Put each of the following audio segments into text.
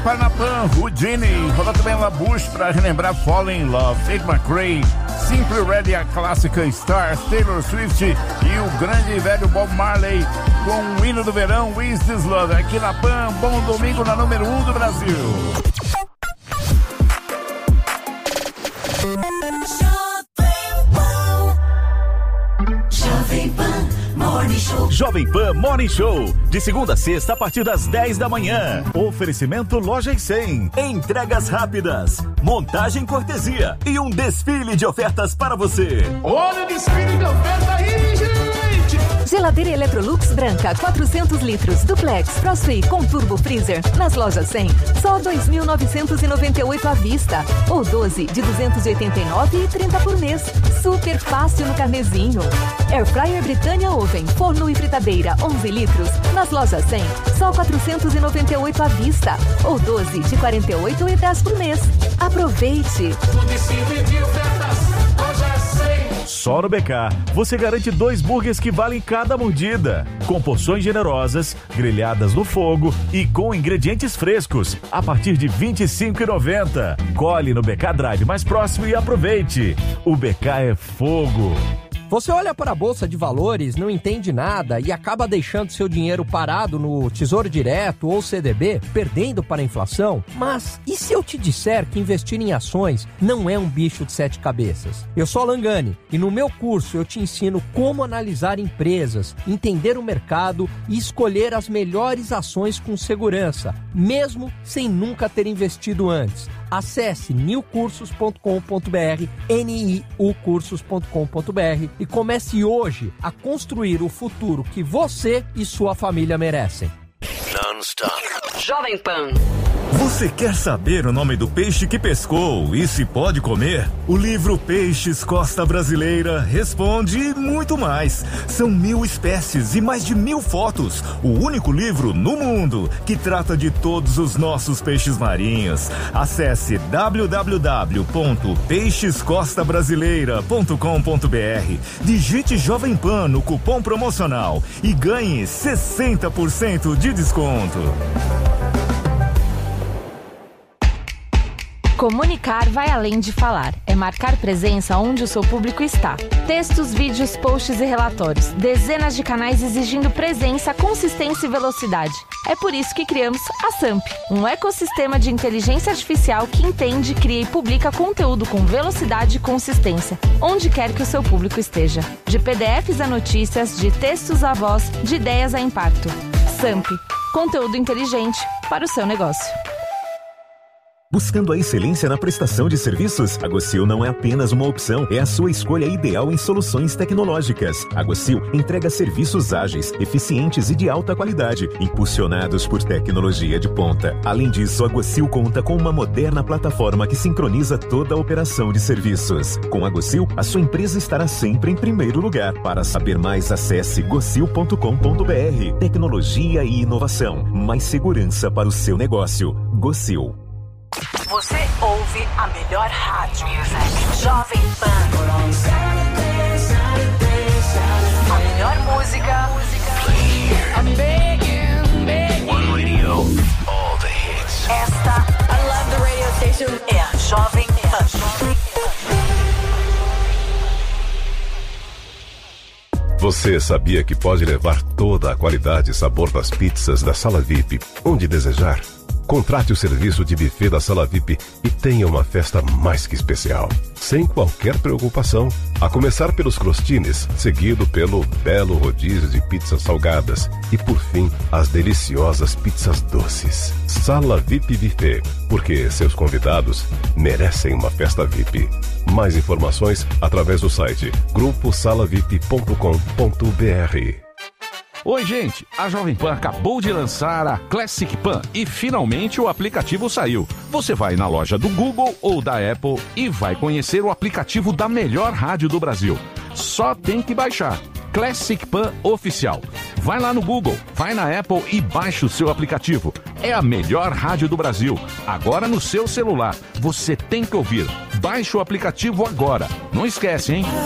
Panapan, Houdini, rola também La Bouche pra relembrar Falling in Love, Tate McRae, Simply Red, a clássica Stars, Taylor Swift e o grande e velho Bob Marley com o hino do verão, Is This Love, aqui na Pan. Bom domingo na número 1 do Brasil. Jovem Pan Morning Show, de segunda a sexta a partir das 10 da manhã. Oferecimento Loja e 100, entregas rápidas, montagem cortesia e um desfile de ofertas para você. Olha o desfile de oferta aí, gente! Geladeira Electrolux branca, 400 litros, duplex, Frostfree com turbo freezer, nas lojas 100, só 2.998 à vista, ou 12 de 289,30 por mês. Super fácil no carnezinho. Airfryer Britânia Oven, forno e fritadeira, 11 litros, nas lojas 100, só 498 à vista, ou 12 de 48,10 por mês. Aproveite! O desfile de ofertas, loja 100. Só no BK, você garante 2 burgers que valem cada mordida. Com porções generosas, grelhadas no fogo e com ingredientes frescos, a partir de R$ 25,90. Colhe no BK Drive mais próximo e aproveite. O BK é fogo. Você olha para a Bolsa de Valores, não entende nada e acaba deixando seu dinheiro parado no Tesouro Direto ou CDB, perdendo para a inflação? Mas e se eu te disser que investir em ações não é um bicho de 7 cabeças? Eu sou Alan Gani e no meu curso eu te ensino como analisar empresas, entender o mercado e escolher as melhores ações com segurança, mesmo sem nunca ter investido antes. Acesse newcursos.com.br, niucursos.com.br e comece hoje a construir o futuro que você e sua família merecem. Non-stop. Jovem Pan. Você quer saber o nome do peixe que pescou e se pode comer? O livro Peixes Costa Brasileira responde e muito mais. São 1.000 espécies e mais de 1.000 fotos. O único livro no mundo que trata de todos os nossos peixes marinhos. Acesse www.peixescostabrasileira.com.br. Digite Jovem Pan no cupom promocional e ganhe 60% de desconto. Comunicar vai além de falar. É marcar presença onde o seu público está. Textos, vídeos, posts e relatórios. Dezenas de canais exigindo presença, consistência e velocidade. É por isso que criamos a SAMP, um ecossistema de inteligência artificial que entende, cria e publica conteúdo com velocidade e consistência, onde quer que o seu público esteja. De PDFs a notícias, de textos a voz, de ideias a impacto. SAMP, conteúdo inteligente para o seu negócio. Buscando a excelência na prestação de serviços? A Gocil não é apenas uma opção, é a sua escolha ideal em soluções tecnológicas. A Gocil entrega serviços ágeis, eficientes e de alta qualidade, impulsionados por tecnologia de ponta. Além disso, a Gocil conta com uma moderna plataforma que sincroniza toda a operação de serviços. Com a Gocil, a sua empresa estará sempre em primeiro lugar. Para saber mais, acesse gocil.com.br. Tecnologia e inovação, mais segurança para o seu negócio. Gocil. Você ouve a melhor rádio. Jovem Pan. A melhor música. I'm begging. One radio, all the hits. Esta, I love the radio station. É a Jovem Pan. Você sabia que pode levar toda a qualidade e sabor das pizzas da Sala VIP onde desejar? Contrate o serviço de buffet da Sala VIP e tenha uma festa mais que especial, sem qualquer preocupação. A começar pelos crostines, seguido pelo belo rodízio de pizzas salgadas e, por fim, as deliciosas pizzas doces. Sala VIP Buffet, porque seus convidados merecem uma festa VIP. Mais informações através do site gruposalavip.com.br. Oi, gente! A Jovem Pan acabou de lançar a Classic Pan e finalmente o aplicativo saiu. Você vai na loja do Google ou da Apple e vai conhecer o aplicativo da melhor rádio do Brasil. Só tem que baixar. Classic Pan Oficial. Vai lá no Google, vai na Apple e baixa o seu aplicativo. É a melhor rádio do Brasil. Agora no seu celular. Você tem que ouvir. Baixe o aplicativo agora. Não esquece, hein?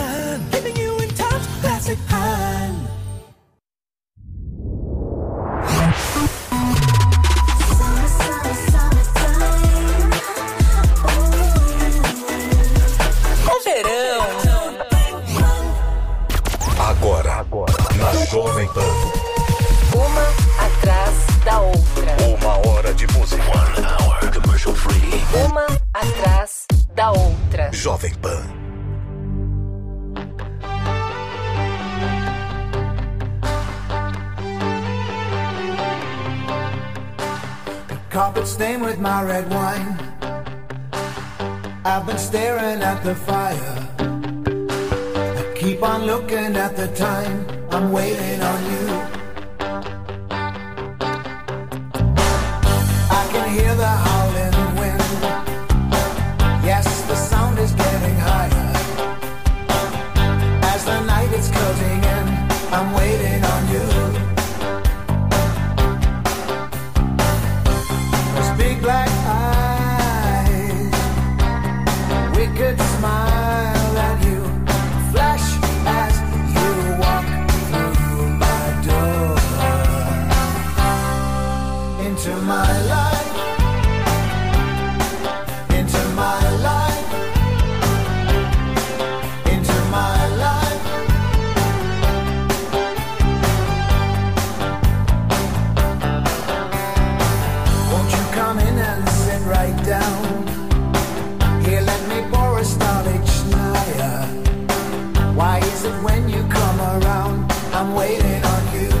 outra. Jovem Pan. Carpet stained with my red wine. I've been staring at the fire. I keep on looking at the time. I'm waiting on you. I can hear the howling wind. Yes, the sound is getting higher. As the night is closing in, I'm waiting on you. Big black eyes, wicked smile at you, flash as you walk through my door. Into my life, into my life, into my life. Won't you come in and sit right down? Here, let me pour a Starlight Schneider. Why is it when you come around, I'm waiting on you?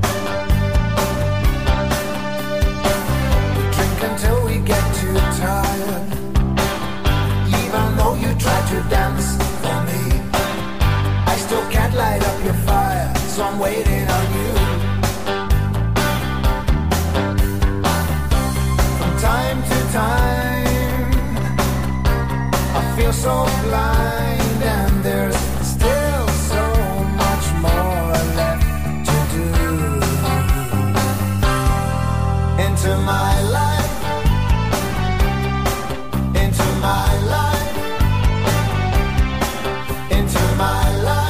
We drink until we get too tired. Even though you try to dance for me, I still can't light up your fire, so I'm waiting on you. Time to time, I feel so blind, and there's still so much more left to do. Into my life, into my life, into my life.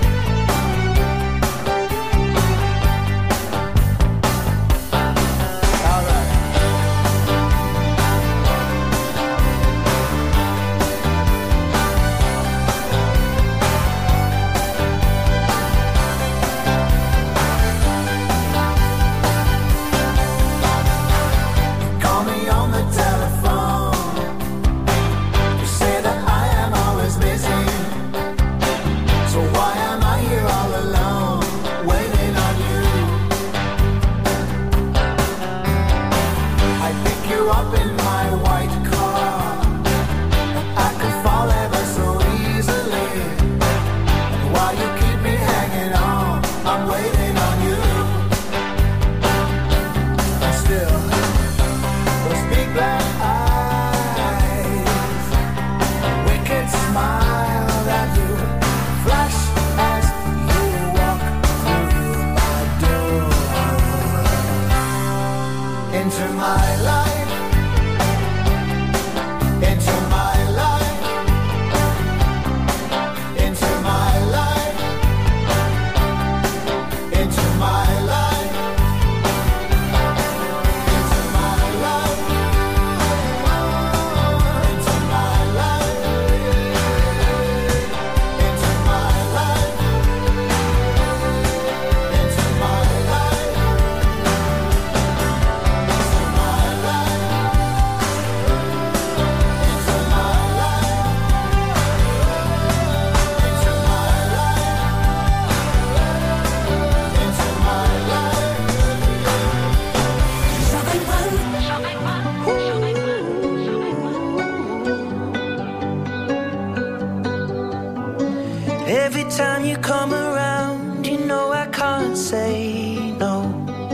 Every time you come around, you know I can't say no.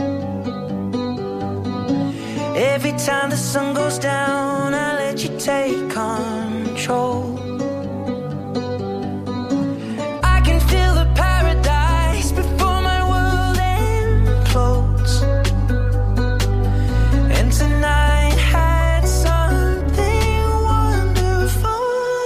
Every time the sun goes down, I let you take control. I can feel the paradise before my world implodes. And tonight had something wonderful.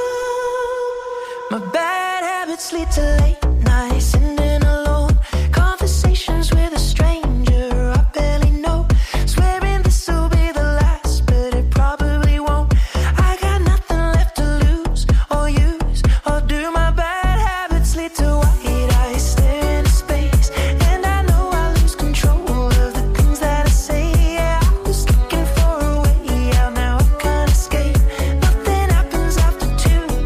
My bad habits lead to late nights, sitting alone, conversations with a stranger I barely know, swearing this will be the last, but it probably won't. I got nothing left to lose or use, or do my bad habits lead to white eyes stare into space, and I know I lose control of the things that I say. Yeah, I was looking for a way out, now I can't escape. Nothing happens after 2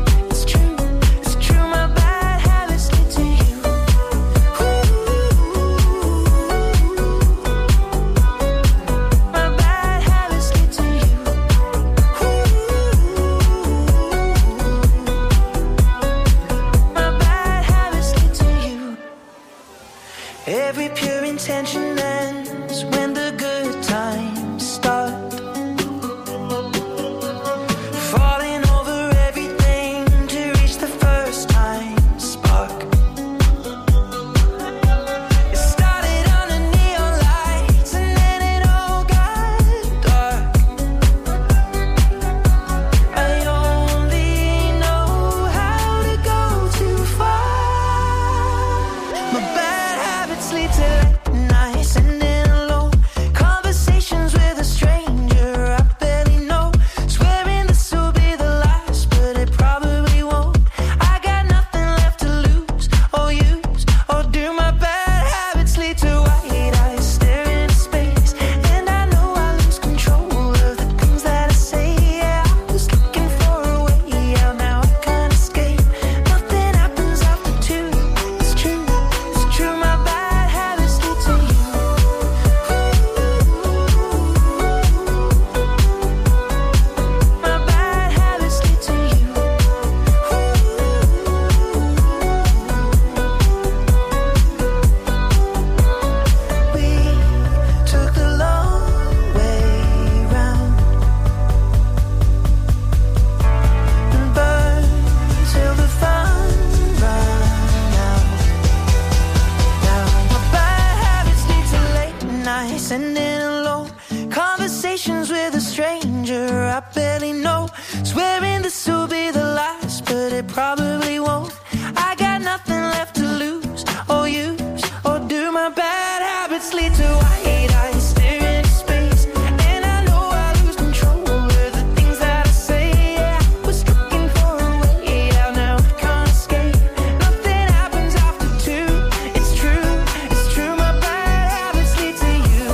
it probably won't. I got nothing left to lose or use, or do my bad habits lead to white eyes staring into space? And I know I lose control of the things that I say. Yeah, I was looking for a way out, now I can't escape. Nothing happens after two. It's true, my bad habits lead to you.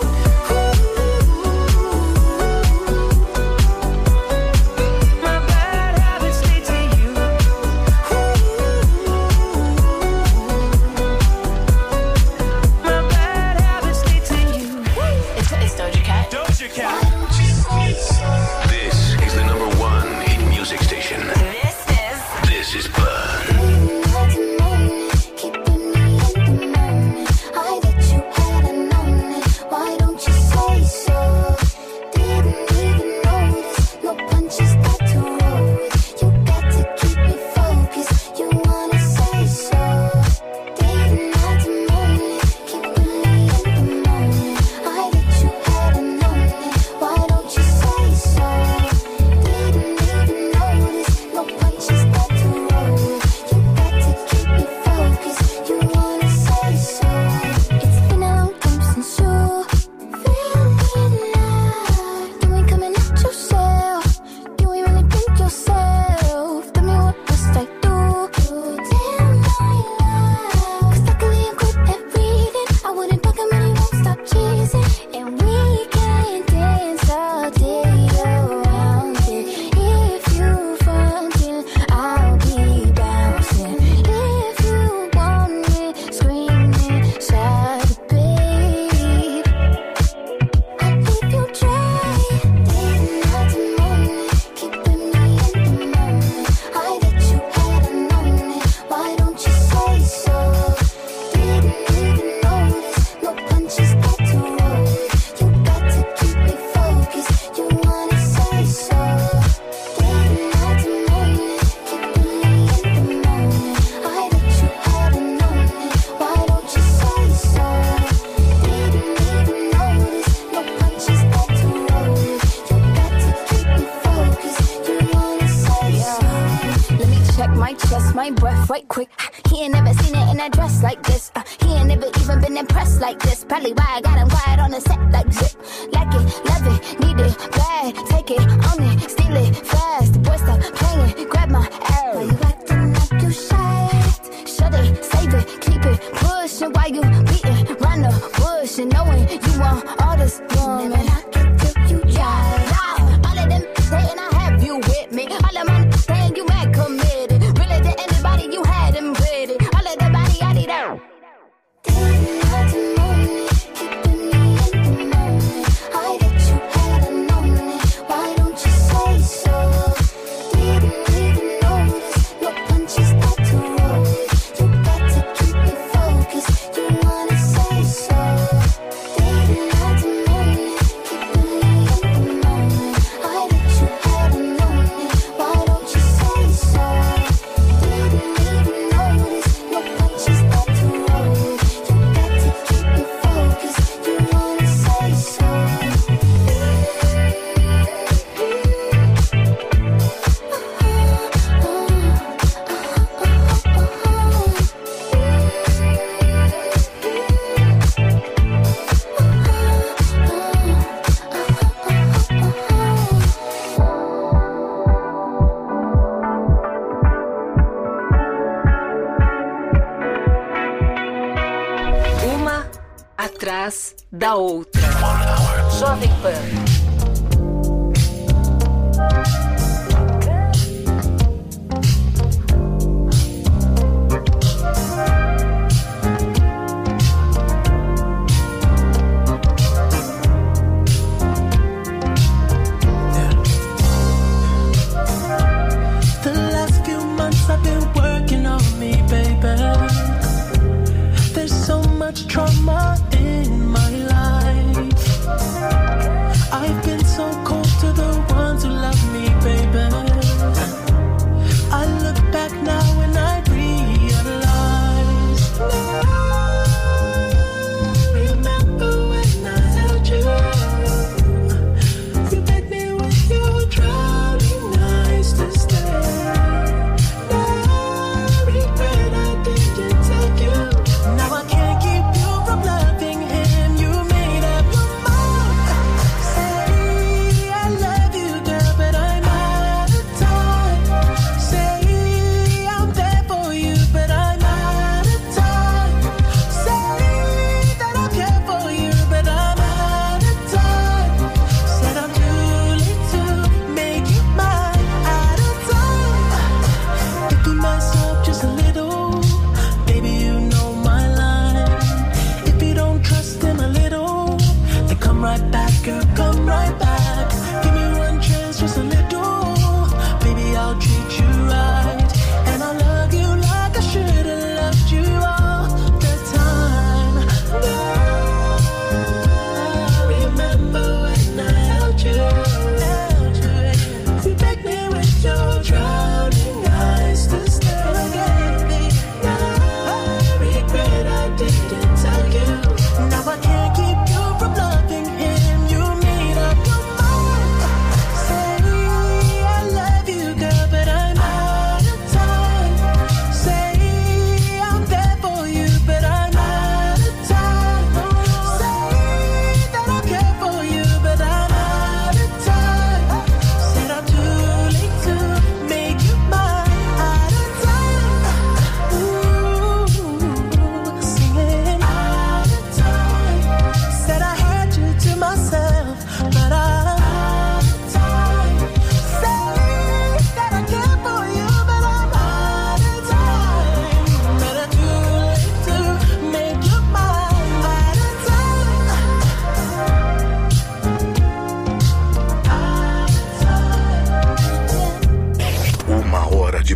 My bad habits lead to you. My bad habits lead to you. It's Doja Cat. Doja Cat. This is the number one hit music station. This is Burn. I bet you hadn't known it. Why don't you say so? Didn't even notice. No punches got to roll with. You got to keep me focused. You wanna say so? Didn't have to moan it. Keeping me in the moment. I bet you hadn't known it. Why don't you say so? Didn't even notice. No punches got to roll with. You got to keep me focused. You wanna say so? It's been a long time since you feeling alive. You ain't coming at yourself. You ain't really think yourself. Tell me what must I do? Tell my life. 'Cause luckily I'm good at reading. I wouldn't bug him and he won't stop cheesing. And we can dance all day around it. If you frontin', I'll be bouncing. If you want me, screaming, shout it, babe. I'd leave you dry. Didn't have to moan it, keeping me in the moment. I bet you hadn't known it. Why don't you say so? Didn't even notice. No punches got to roll with. You got to keep me focused. You wanna say so? Didn't have to moan it, keeping me in the moment. I bet you hadn't known it. Why don't you say so? Didn't even notice. No punches got to roll with. You got to keep me focused. You wanna say so? Let me check my chest, my breath right quick. He ain't never seen it in a dress like this. He ain't never even been impressed like this. Probably why I got him quiet on the set like zip. Like it, love it, need it, bad. Take it, own it, steal it, fast. The boy stop playing, grab my arrow. Why you acting like you shy? Shut it, save it, keep it, pushing while you beating round the bush and knowing you want all this woman. Never knock it till you try. All of them saying I have you with me. All of my saying you mad committed. Really to anybody you had him pretty. All of the body I need out. Didn't have to moan it, keeping me in the moment. I bet you hadn't known it. Why don't you say so? Didn't even notice. No punches got to roll with. You got to keep me focused. You wanna say so? Didn't have to moan it, keeping me in the moment. I bet you hadn't known it. Why don't you say so? Didn't even notice. No punches got to roll with. You got to keep me focused. You wanna say so? Uma atrás da outra. Jovem Pan. The last few months I've been working on me, baby. There's so much trauma in my life. I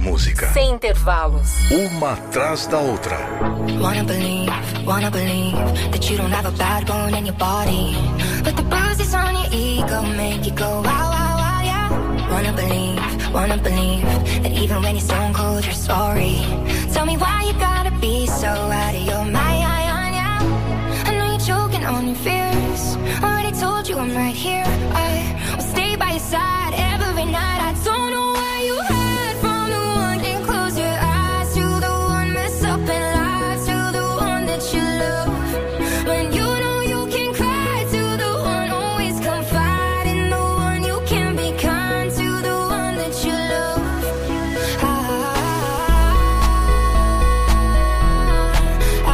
música. Sem intervalos. Uma atrás da outra. Wanna believe that you don't have a bad bone in your body, but the bruises on your ego make you go wow, wow, wow, yeah. Wanna believe that even when you're stone cold, you're sorry. Tell me why you gotta be so out of your mind, yeah. I know you're choking on your fears. Already told you I'm right here. I will stay by your side every night. I don't know why you hide from the one. Can't close your eyes to the one mess up in life, to the one that you love. When you know you can cry to the one, always confide in the one. You can be kind to the one that you love.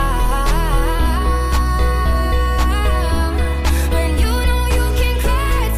When you know you can cry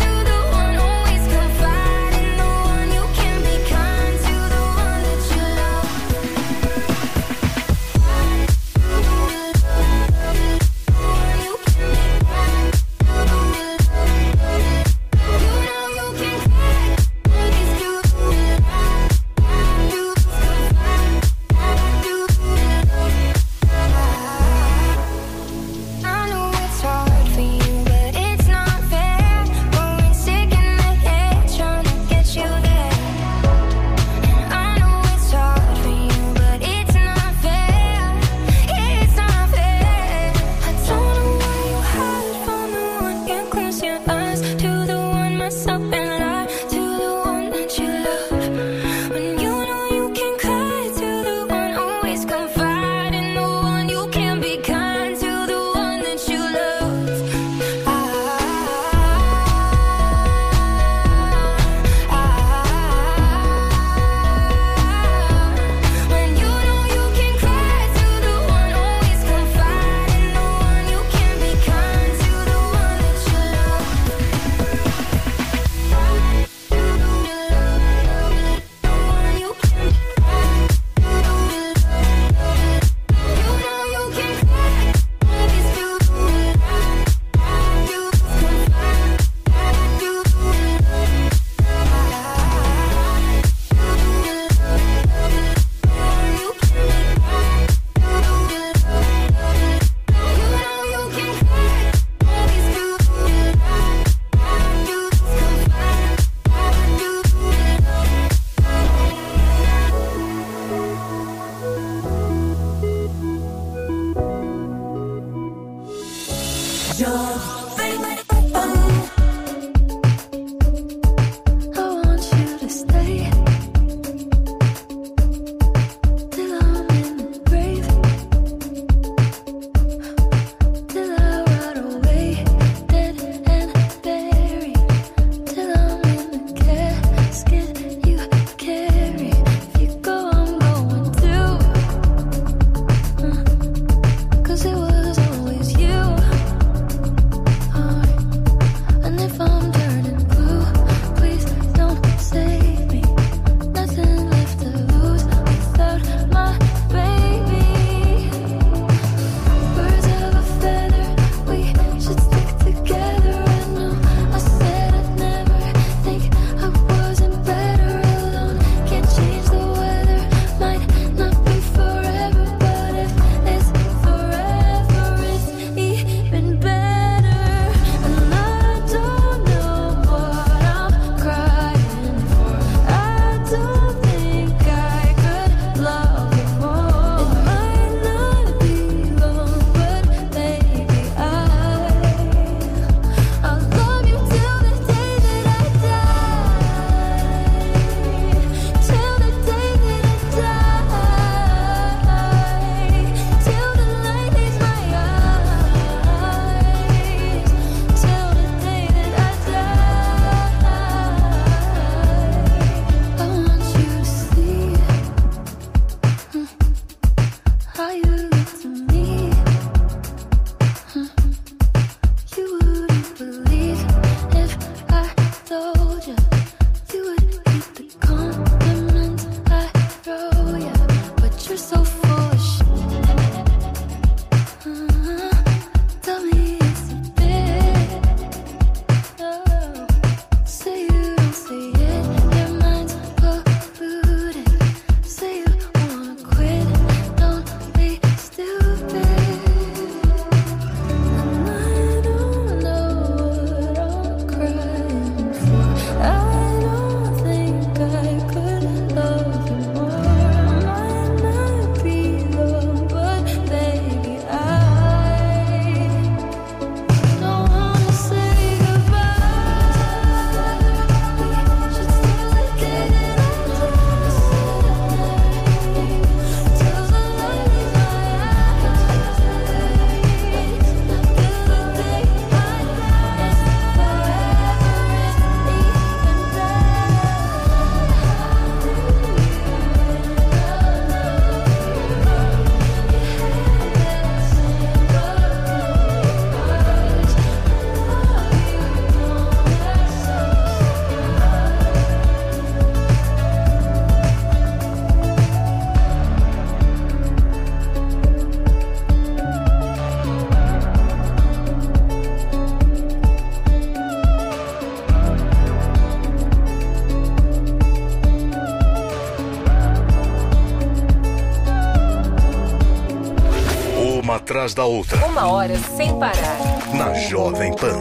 Uma atrás da outra. 1 hora sem parar. Na Jovem Pan.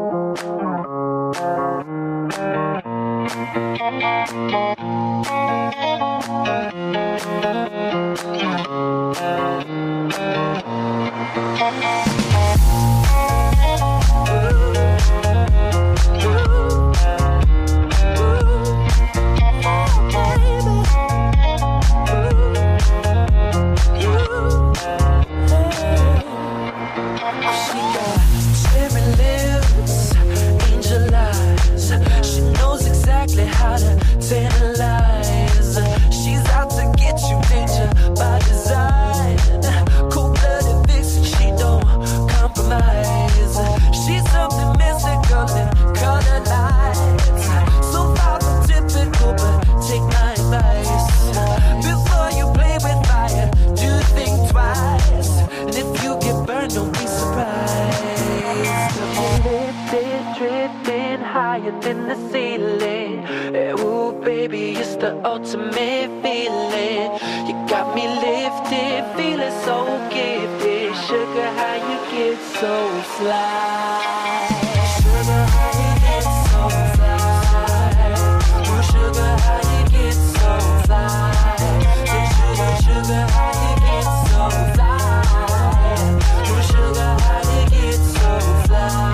How to tantalize. She's out to get you, danger by design. Cold-blooded vixen, she don't compromise. She's something mystical in color lights. So far from typical, but take my advice. Before you play with fire, do think twice. And if you get burned, don't be surprised. Lifted, drifting higher than the ceiling. Ooh, baby, it's the ultimate feeling. You got me lifted, feeling so gifted. Sugar, how you get so fly? Sugar, how you get so fly? Oh, sugar, how you get so fly? Say, sugar, sugar, how you get so fly? Oh, sugar, how you get so fly?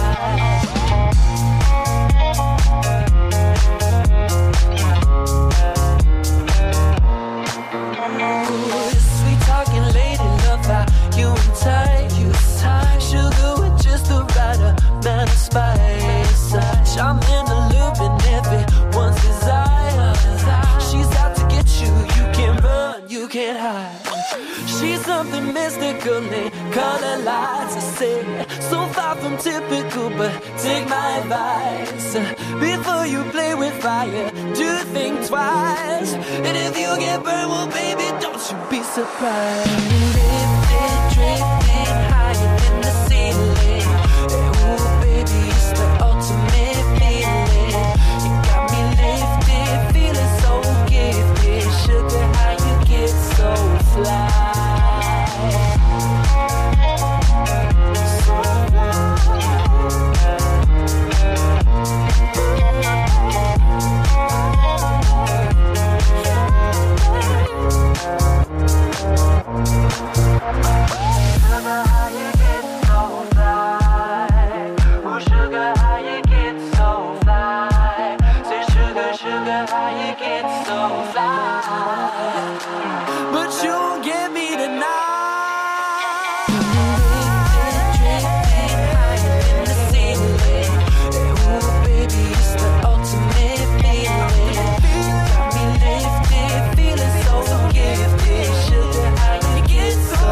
Sweet talking lady, love how you entice. Sugar with just the right amount of spice. Charming, alluring, everyone's desire. She's out to get you, you can't run, you can't hide. She's something mystical in color lights. I say, so far from typical, but take my advice. Before you play with fire, do think twice. And if you get burned, well, baby, don't you be surprised. Lifted, drifting higher than the ceiling. Ooh, baby, it's the ultimate feeling. You got me lifted, feeling so gifted. Sugar, how you get so fly? But you won't get me tonight. Drifting higher than the ceiling. Ooh, baby, it's the ultimate feeling. You got me lifted, feeling so gifted. Sugar, how you get so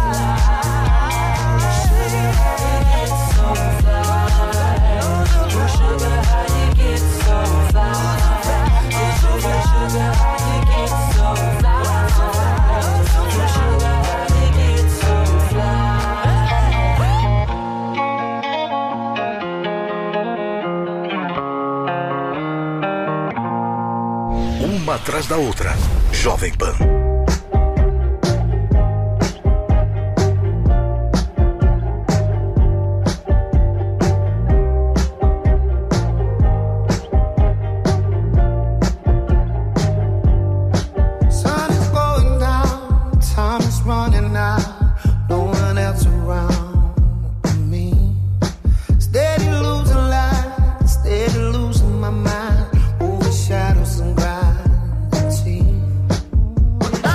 fly? Sugar, how you get so fly? Oh, sugar, how you get so fly? Sugar, sugar, how you get so fly? Sugar, how you get so fly? Uma atrás da outra. Jovem Pan. When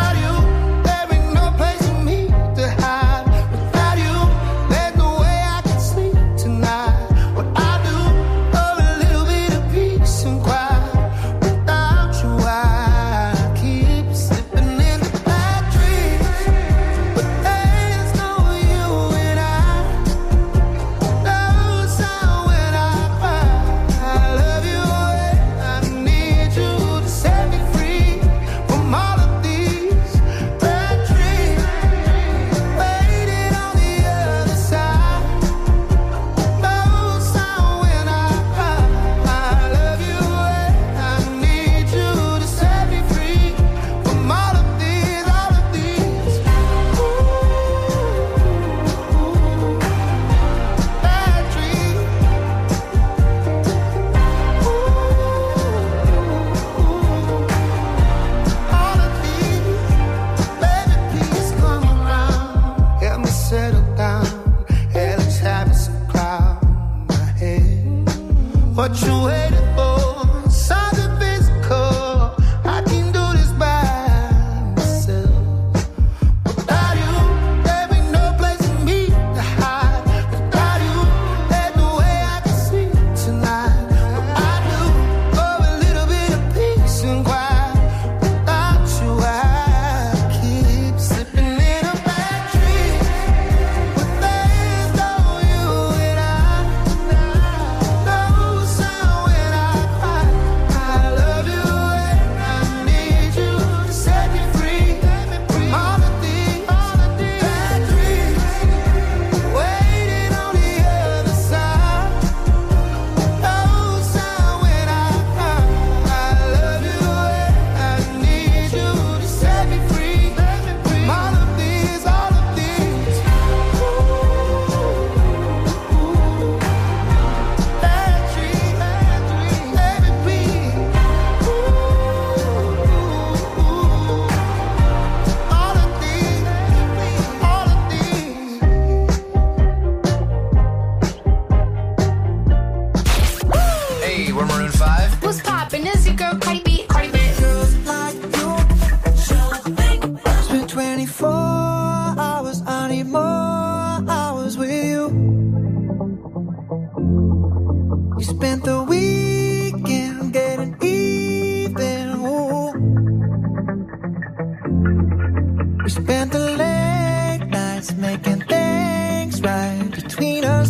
We spent the late nights making things right between us.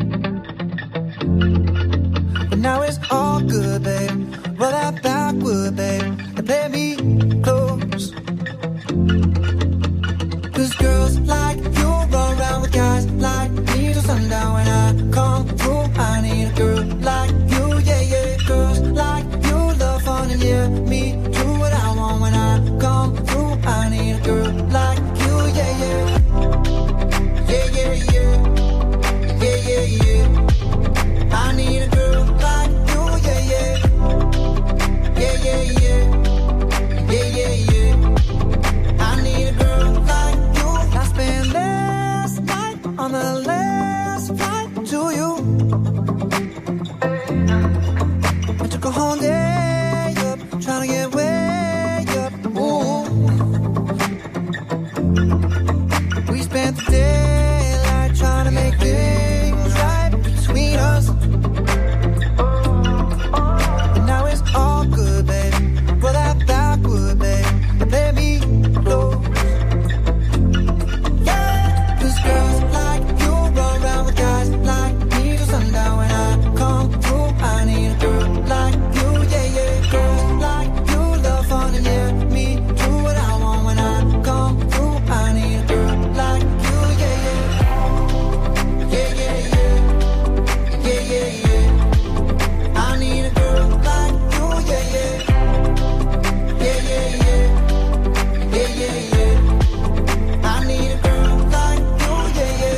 But now it's all good, babe. Roll that backward, babe, and play me close. 'Cause girls like you run around with guys like me till sundown. When I come through, I need a girl like you, yeah, yeah. Girls like you love fun and yeah, me do what I want. When I come through, I need a girl like you, yeah, yeah. Yeah, yeah, yeah. Yeah, yeah, yeah. I need a girl like you, yeah, yeah. Yeah, yeah, yeah. Yeah, yeah, yeah. I need a girl like you. I spent last night on the last flight to you. I took a whole day up, trying to get way up. Ooh. We spent the daylight trying to make things right between us. But now it's all good, baby. Roll that backward, baby, and play me close. Yeah, 'cause girls like you run around with guys like me till sundown. When I come through, I need a girl like you, yeah, yeah. Girls like you love fun and yeah, me do what I want. When I come through, I need a girl like you, yeah, yeah. Yeah, yeah, yeah. Yeah, yeah, yeah. I need a girl like you, yeah, yeah. Yeah, yeah, yeah. Yeah, yeah, yeah. I need a girl like you, yeah, yeah.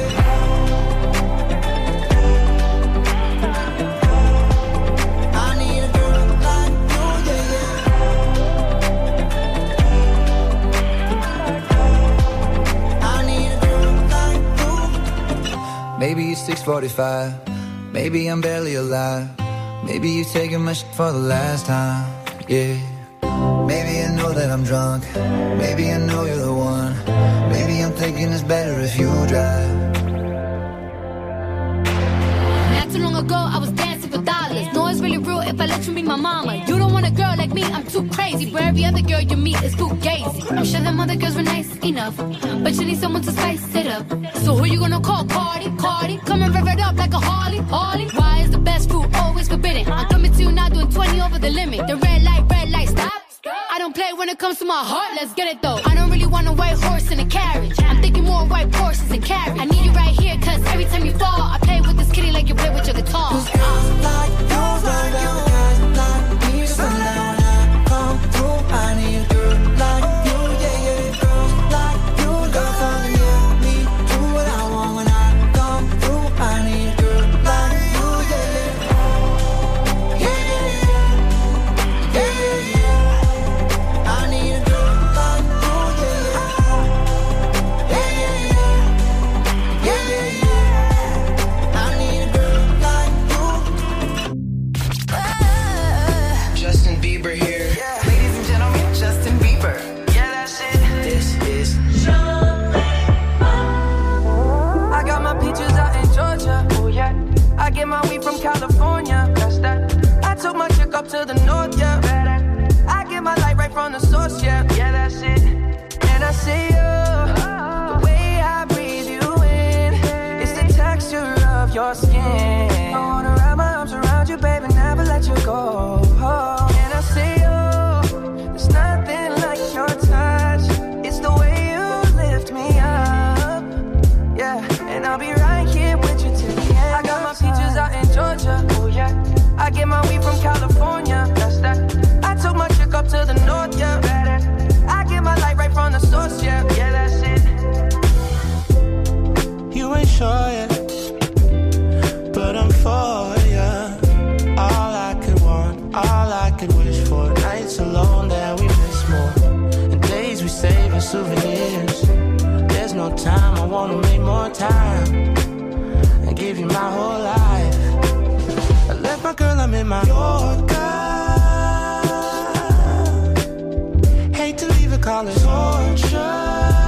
I need a girl like you, yeah, yeah. I need a girl like you. Maybe it's 6:45. Maybe I'm barely alive. Maybe you're taking my shit for the last time. Yeah. Maybe I know that I'm drunk. Maybe I know you're the one. Maybe I'm thinking it's better if you drive. Not too long ago, I was dancing for dollars. No, it's really real if I let you be my mama. You don't want a girl like me, I'm too crazy. For every other girl you meet is too gazy. I'm sure them other girls were nice enough, but you need someone to spice it up. So who you gonna call? Cardi, Cardi. Come and rev it up like a Harley, Harley. Why is the best fruit always forbidden? I'm coming to you now doing 20 over the limit. The red light, stop. I don't play when it comes to my heart, let's get it though. I don't really want a white horse in a carriage. I'm thinking more white horses and carriage. I need you right here, cause every time you fall, I play with this kitty like you play with your guitar. Like you run around with guys like me till sundown. When I come through, I need a girl like you, yeah, yeah. Girls like you love fun and yeah, me do what I want. When I come through, I need a girl like you, yeah, yeah. Yeah, yeah, yeah. Yeah, yeah, yeah. I need a girl like you, yeah, yeah. Yeah, yeah, yeah. Yeah, yeah, yeah. I need a girl like you. Justin Bieber here. Ladies and gentlemen, Justin Bieber. Yeah, that's it. This is I got my peaches out in Georgia. Oh yeah. I get my weed from California. That's that. I took my chick up to the north, yeah. I get my light right from the source, yeah. Yeah, that's it. And I see you, the way I breathe you in. It's the texture of your skin. I wanna wrap my arms around you, baby, never let you go. And I see you, there's nothing like your touch. It's the way you lift me up. Yeah, and I'll be right here with you till the end. I got my peaches out in Georgia. Oh yeah. I get my weed from California. That's that. I took my chick up to the north, yeah. I get my light right from the source, yeah. Yeah, that's it. You ain't sure yet, but I'm for ya. All I could want, all I could wish for. Nights alone that we miss more, and days we save as souvenirs. There's no time, I wanna make more time and give you my whole life. I left my girl, I'm in my Yorker. Hate to leave it, call it torture.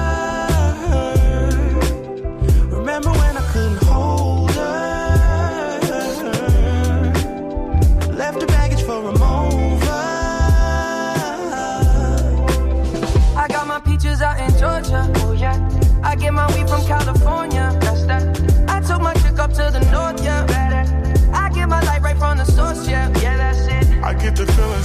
Remember when I couldn't hold her? Left her baggage for a mover. I got my peaches out in Georgia.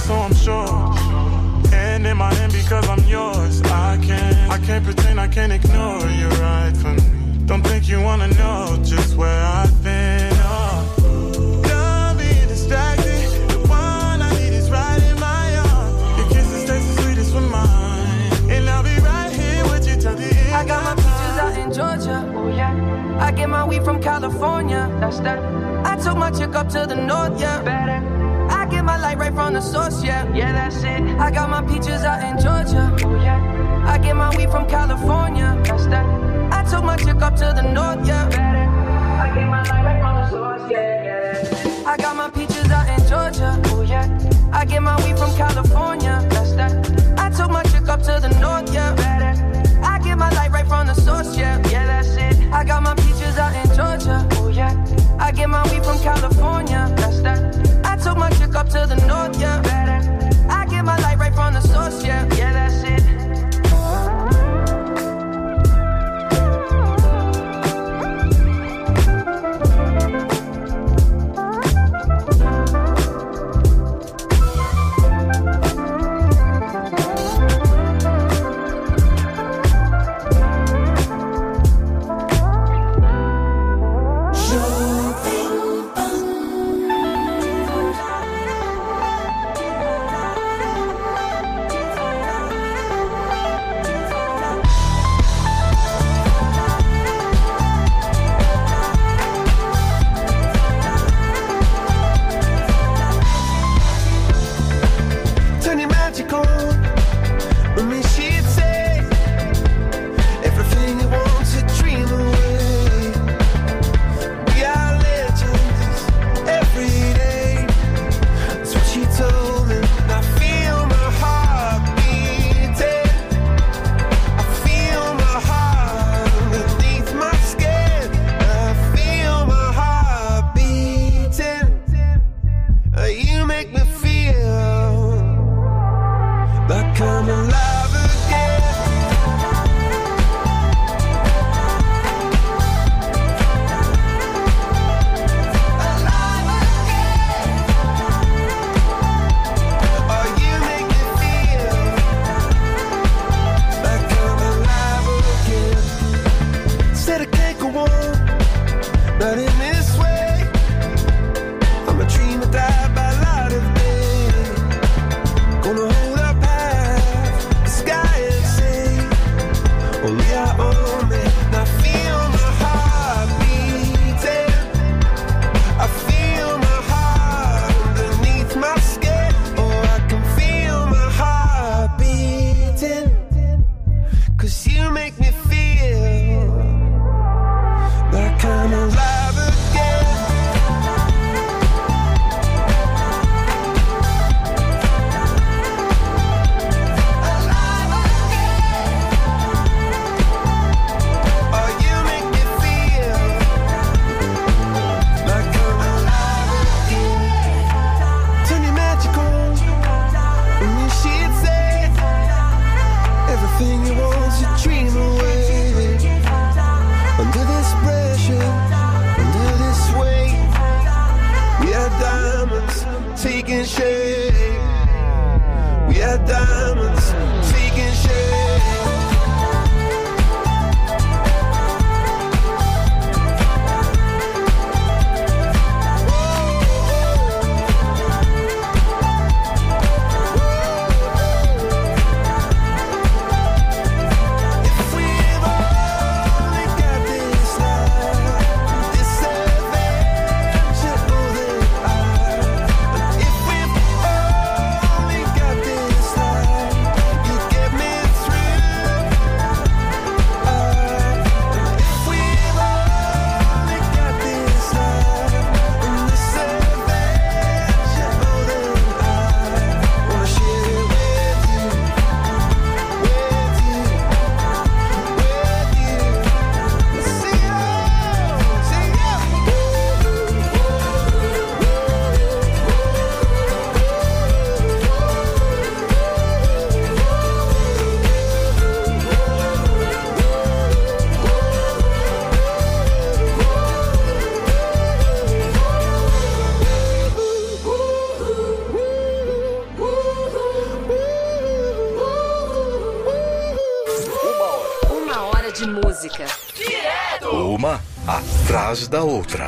so I'm sure. And in my hand because I'm yours. I can't pretend, I can't ignore you right from me. Don't think you wanna know just where I've been. Don't be distracted. The one I need is right in my arms. Your kisses taste the sweetest with mine. And I'll be right here with you till the end. I got my peaches out in Georgia. Oh yeah. I get my weed from California. That's that. I took my chick up to the north, yeah. Better. I get my light right from the source, yeah. Yeah, that's it. I got my peaches out in Georgia. Oh yeah. I get my weed from California. That's that. I took my chick up to the north, yeah. Better. I get my light right from the source, yeah. I got my peaches out in Georgia. Oh yeah. I get my weed from California. That's that. I took my chick up to the north, yeah. Better. I get my light right from the source, yeah. Yeah, that's it. I got my peaches out in Georgia. Oh yeah. I get my weed from California. That's that. I took my chick up to the north, yeah. Better. I get my light right from the source, yeah. Yeah, that's it. de música. Uma atrás da outra.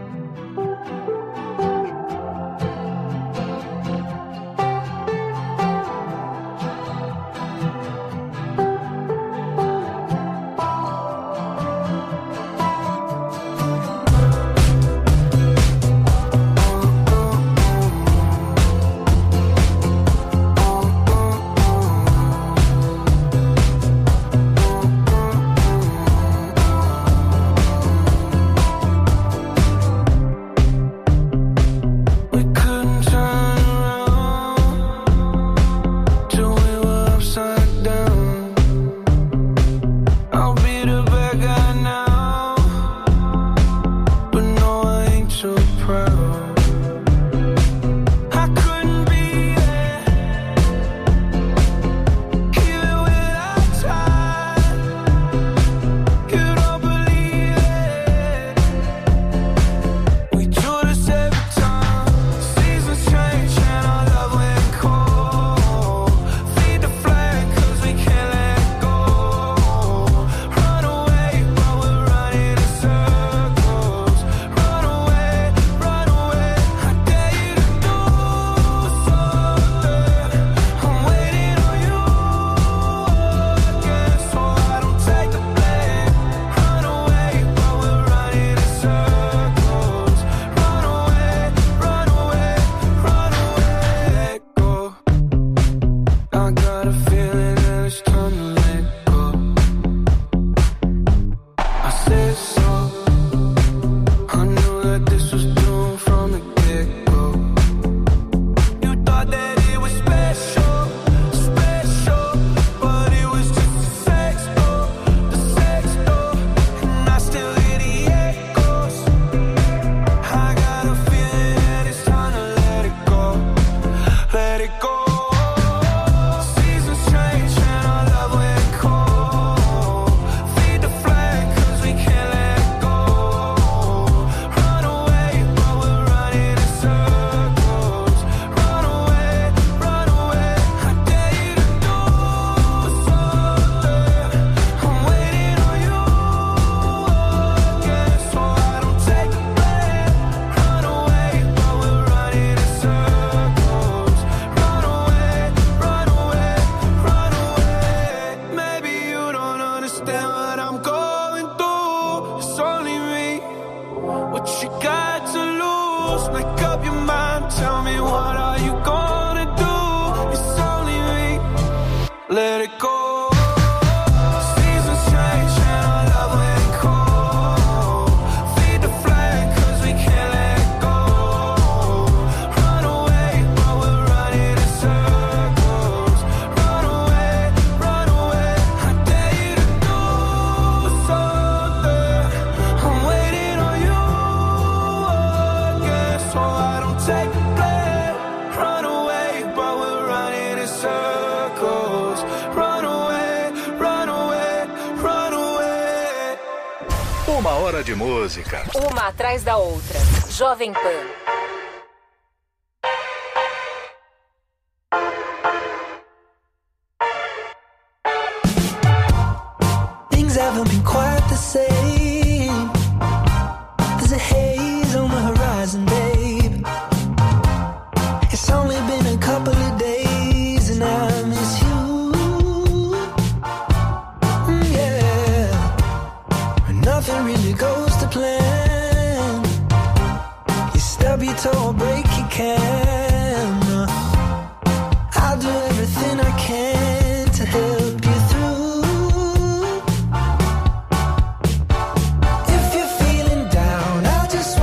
De música. Uma atrás da outra. Jovem Pan. Things haven't been quite the same. There's a haze on the horizon, babe. It's only been a couple of days and I miss you. Nothing really goes to plan. You stub your toe or break your can. I'll do everything I can to help you through. If you're feeling down, I'll just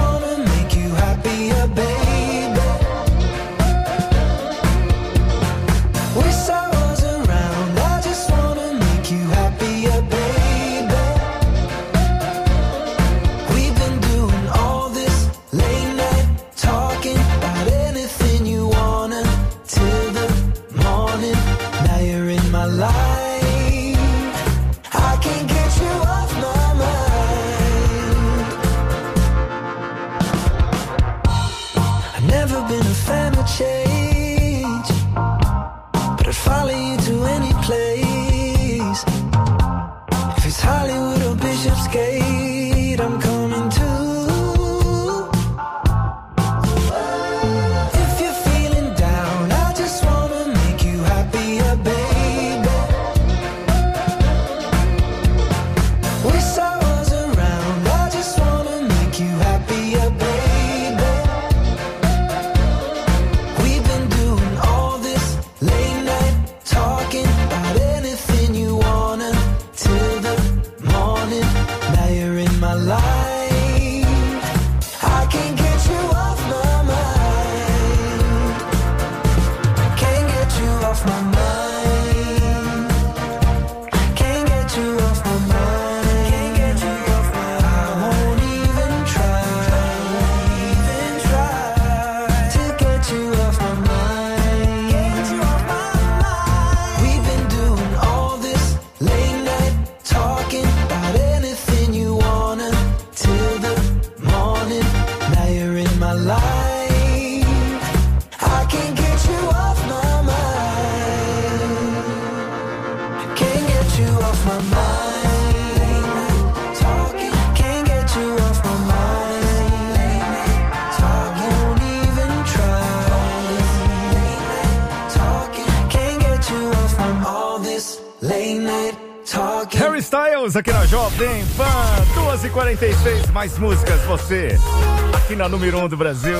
off my mind. Talking, can't get you off my mind. Talking, won't even try. Talking, can't get you off from all this late night talking. Harry Styles aqui na Jovem Pan, 2h46, mais músicas, você, aqui na número 1 do Brasil.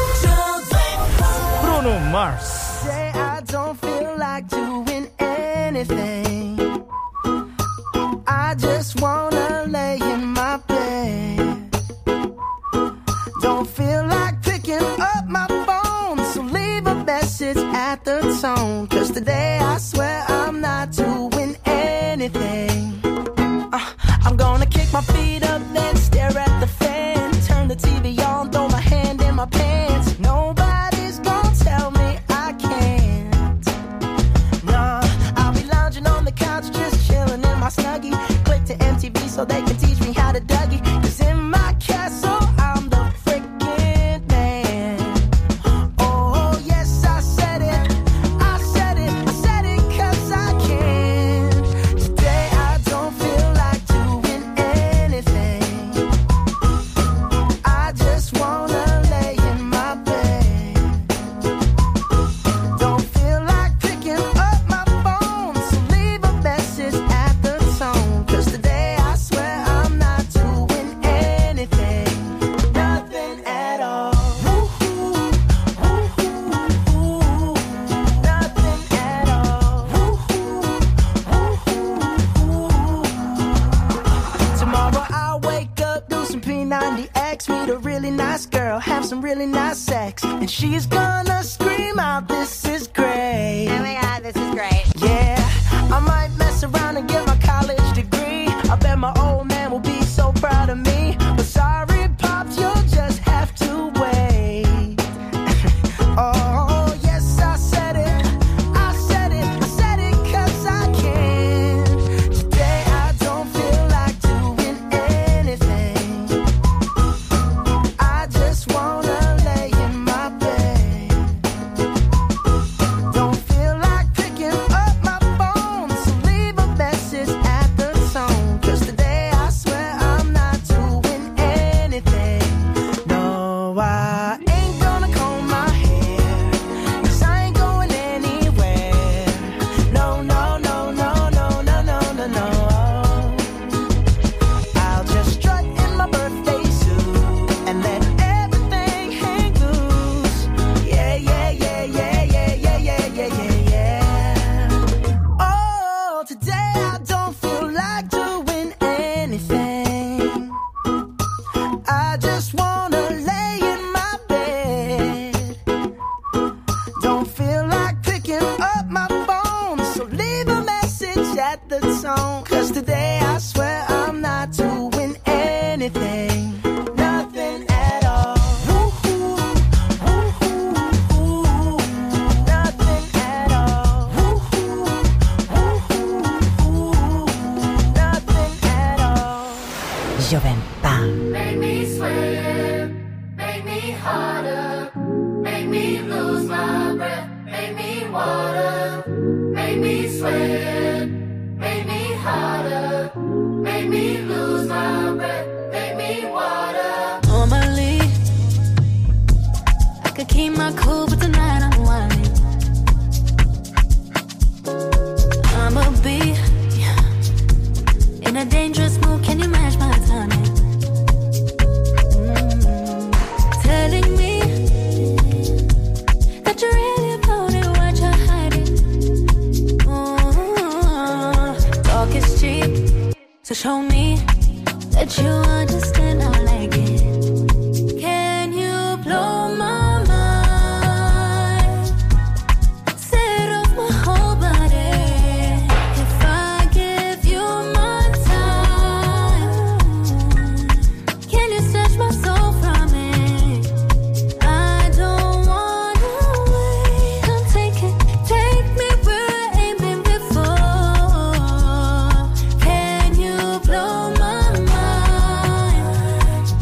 Bruno Mars. Say I don't feel like doing anything. I just wanna lay in my bed. Don't feel like picking up my phone, so leave a message at the tone. 'Cause today I swear I'm not doing anything. I'm gonna kick my feet up, then stare at the fan. Turn the TV on, throw my hand in my pants. Nobody's gonna tell me I can't. Nah, I'll be lounging on the couch, just chilling in my Snuggie. Click to MTV so they can teach me how to Dougie. 'Cause in my castle, I'm the freaking man. Oh, yes, I said it. I said it. I said it 'cause I can. Today I don't feel like doing anything. I just wanna lay in my bed. Don't feel like picking up my phone, so leave a message at the tone. 'Cause today I swear I'm not doing anything. Nothing at all. Woo-hoo, woo-hoo, woo-hoo. Nothing at all. Woo-hoo, woo-hoo, woo-hoo. Tomorrow I'll wake up, do some P90X, meet a really nice girl, have some really nice sex, and she's gonna scream out, "This is great." Oh my God, this is great. Yeah, I might mess around and get my college degree. I bet my old man will be so proud of me. But sorry, Pops, you'll just have to wait. Oh, yes, I said it. I said it. I said it 'cause I can. Today I don't feel like doing anything. I just wanna lay in my bed. Don't feel like picking up my phone, so leave a message at the tone. 'Cause today I swear I'm not doing anything. No, I ain't gonna comb my hair, 'cause I ain't going anywhere. No, no, no, no, no, no, no, no, no. I'll just strut in my birthday suit and let everything hang loose. Yeah, yeah, yeah, yeah, yeah, yeah, yeah, yeah, yeah, yeah. Oh, today I don't feel like doing anything. I just wanna lay in my bed. Don't feel like picking up my phone, so leave a message at the tone. 'Cause today I swear I'm not doing anything. Nothing at all. Woo-hoo, woo-hoo, woo-hoo. Nothing at all. Woo-hoo, woo-hoo, woo-hoo. Nothing at all. Jovem Pan. Make me sweat, make me harder, make me lose my breath, make me water, make me sweat, make me harder, make me lose my breath, make me water. Normally, I could keep my cool, but tonight I'm whining. I'ma be in a dangerous mood. Can you match my timing? Telling me that you're really about it, what you're hiding. Talk is cheap, so show me that you understand. I like it. Can you blow my mind? Set off my whole body. If I give you my time, can you snatch my soul from it? I don't wanna wait. Come take me where I ain't been before. Can you blow my mind?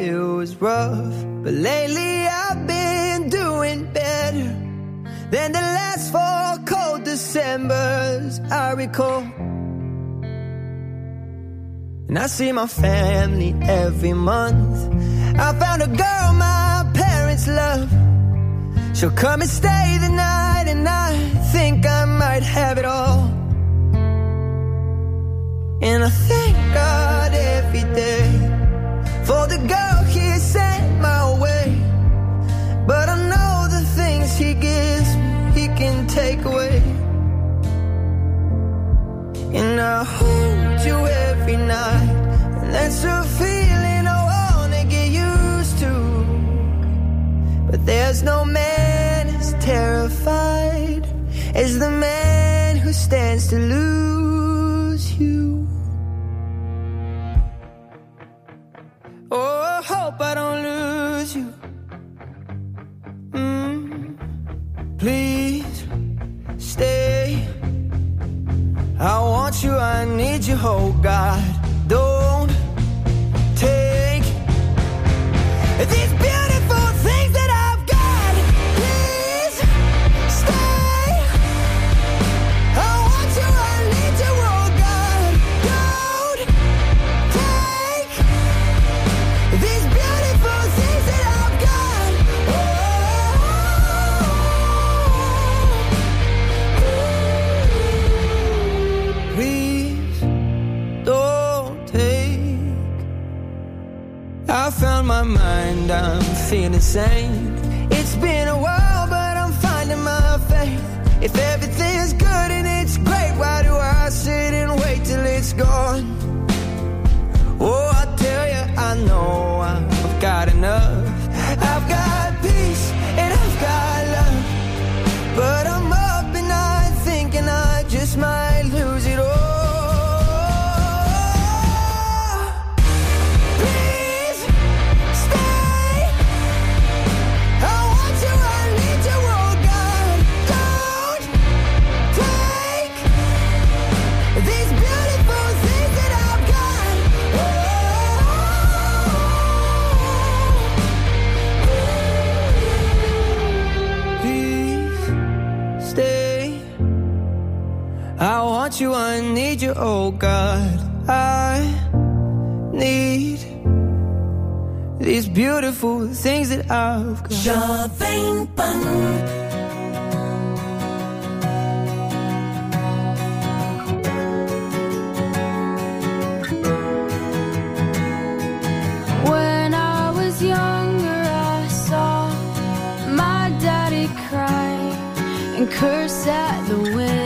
it was rough, but lately I've been doing better than the last 4 cold Decembers I recall. And I see my family every month. I found a girl my parents love. She'll come and stay the night, and I think I might have it all. And I thank God every day for the girl He sent my way. But I know the things He gives me, He can take away. And I hold you every night, and that's a feeling I wanna get used to. But there's no man as terrified as the man who stands to lose you. Oh, I hope I don't lose you. Please stay. I want you, I need you, oh God. Don't take these beautiful things that I've got. Please stay. I want you, I need you, oh God. Don't take these beautiful things that I've got. Please don't take. I found my mind, I'm feeling sane. It's been a while, but I'm finding my faith. If everything's good and it's great, why do I sit and wait till it's gone? Oh, I tell you, I know I've got enough. I've got peace and I've got love, but I'm up at night thinking I just might lose it all. Please stay. I want you, I need you, oh God. Don't take these beautiful things that I've got. Please stay. I want you, I need you, oh God. I need these beautiful things that I've got. Jovem Pan. When I was younger, I saw my daddy cry and curse at the wind.